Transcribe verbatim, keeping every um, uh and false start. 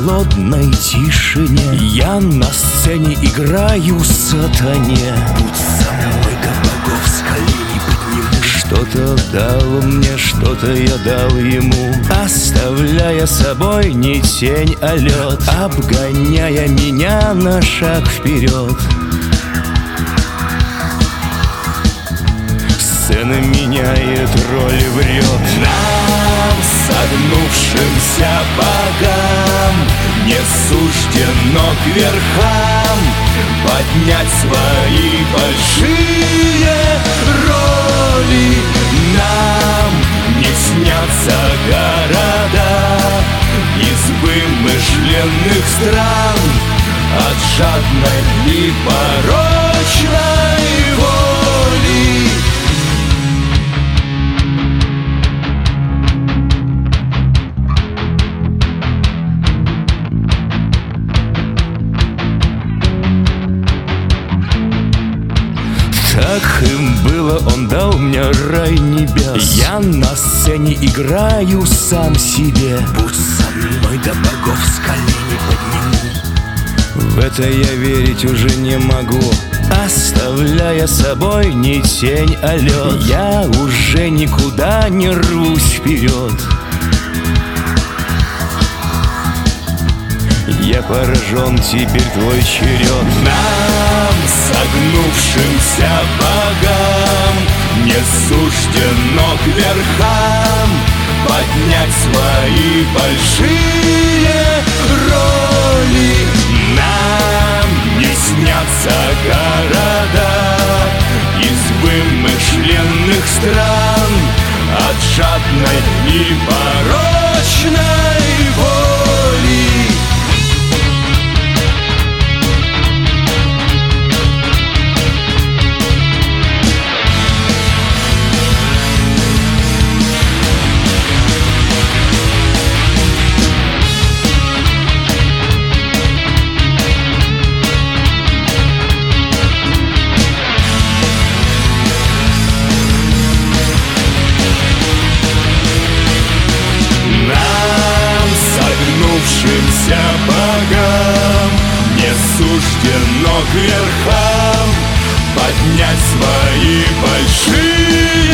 холодной тишине. Я на сцене играю сатане. Будь со мной, до богов с колени подниму. Что-то дал мне, что-то я дал ему, оставляя собой не тень, а лед, обгоняя меня на шаг вперед. Сцена меняет роль, врет. Нам, согнувшимся богам, не суждено к верхам поднять свои большие роли. Нам не снятся города из вымышленных стран от жадной и порочной воли. Так им было, он дал мне рай небес. Я на сцене играю сам себе. Будь со мной, до богов с колени подниму. В это я верить уже не могу, оставляя собой не тень, а лед. Я уже никуда не рвусь вперед. Я поражен, теперь твой черед. Нам, согнувшимся богам, не суждено к верхам поднять свои большие роли. Нам не снятся города из вымышленных стран от жадной и порочной воли. Согнувшимся богам не суждено к верхам поднять свои большие